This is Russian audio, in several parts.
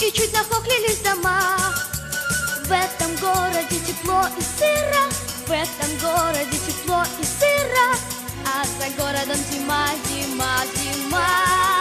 и чуть нахохлились дома. В этом городе тепло и сыро, в этом городе тепло и сыро, а за городом зима, зима, зима.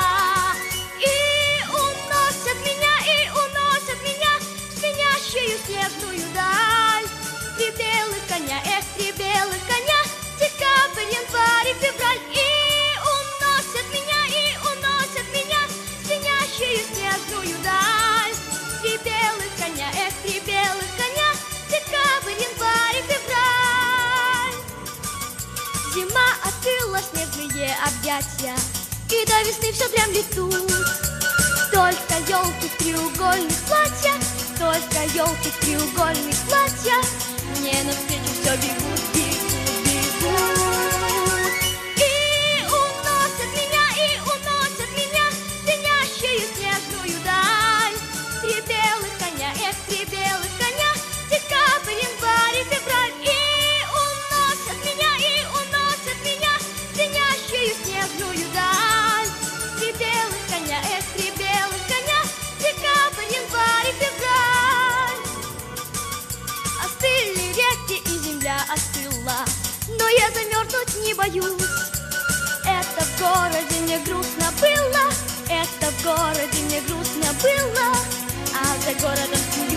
И уносят меня в звенящую снежную даль. Три белых коня, эх, три белых коня, декабрь, январь и февраль. И уносят меня в звенящую снежную даль. Три белых коня, эх, три белых коня, декабрь, январь и февраль. Зима открыла снежные объятия, и до весны все дремлет тут. Только елки в треугольных платьях, только елки в треугольных платьях мне навстречу все бегут, бегут, бегут. И уносят меня в звенящую снежную даль. Три белых коня, эх, три белых коня, декабрь, январь и февраль. И уносят меня в звенящую снежную даль. Три белых коня, эх, три белых коня, декабрь, январь и февраль. Остыли реки и земля остыла, но я замерзнуть не боюсь. Это в городе мне грустно было, это в городе мне грустно было, а за городом смеюсь.